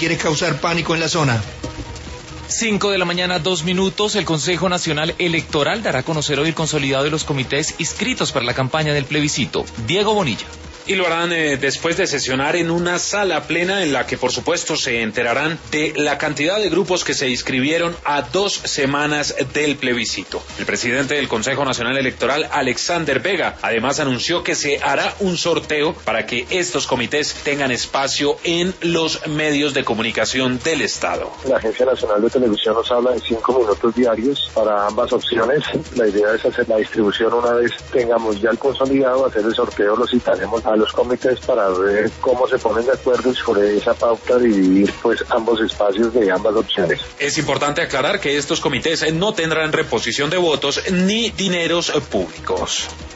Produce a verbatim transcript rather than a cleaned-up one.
quiere causar pánico en la zona. Cinco de la mañana, dos minutos. El Consejo Nacional Electoral dará a conocer hoy el consolidado de los comités inscritos para la campaña del plebiscito. Diego Bonilla. Y lo harán eh, después de sesionar en una sala plena en la que por supuesto se enterarán de la cantidad de grupos que se inscribieron a dos semanas del plebiscito. El presidente del Consejo Nacional Electoral, Alexander Vega, además anunció que se hará un sorteo para que estos comités tengan espacio en los medios de comunicación del Estado. La Agencia Nacional de Televisión nos habla de cinco minutos diarios para ambas opciones. La idea es hacer la distribución una vez tengamos ya el consolidado, hacer el sorteo, lo citaremos a los comités para ver cómo se ponen de acuerdo sobre esa pauta, dividir pues ambos espacios de ambas opciones. Es importante aclarar que estos comités no tendrán reposición de votos ni dineros públicos.